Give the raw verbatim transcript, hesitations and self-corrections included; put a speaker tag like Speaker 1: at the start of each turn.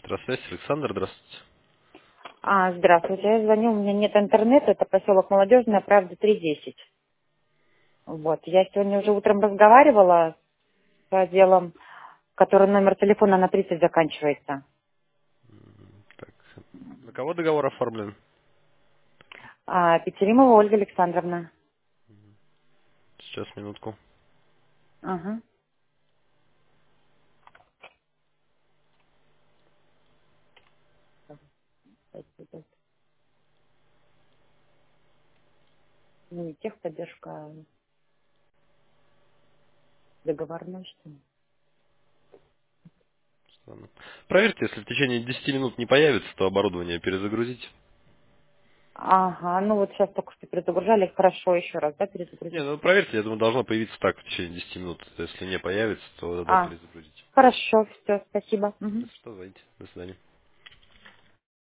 Speaker 1: Электросвязь, Александр, здравствуйте.
Speaker 2: А, здравствуйте, я звоню, у меня нет интернета, это поселок Молодежная, правда, три десять. Вот, я сегодня уже утром разговаривала с отделом, который номер телефона на тридцать заканчивается.
Speaker 1: Так, на кого договор оформлен?
Speaker 2: А, Петеримова Ольга Александровна.
Speaker 1: Сейчас, минутку.
Speaker 2: Ага. Спасибо. Не техподдержка, а договорной, что ли?
Speaker 1: Ладно. Проверьте, если в течение десяти минут не появится, то оборудование перезагрузите.
Speaker 2: Ага, ну вот сейчас только что перезагружали, хорошо, еще раз, да,
Speaker 1: Не,
Speaker 2: перезагрузить?
Speaker 1: ну проверьте, я думаю, должно появиться так в течение десяти минут. Если не появится, то да,
Speaker 2: А,
Speaker 1: перезагрузите.
Speaker 2: хорошо, все, спасибо. Мгм.
Speaker 1: Если что, звоните. До свидания.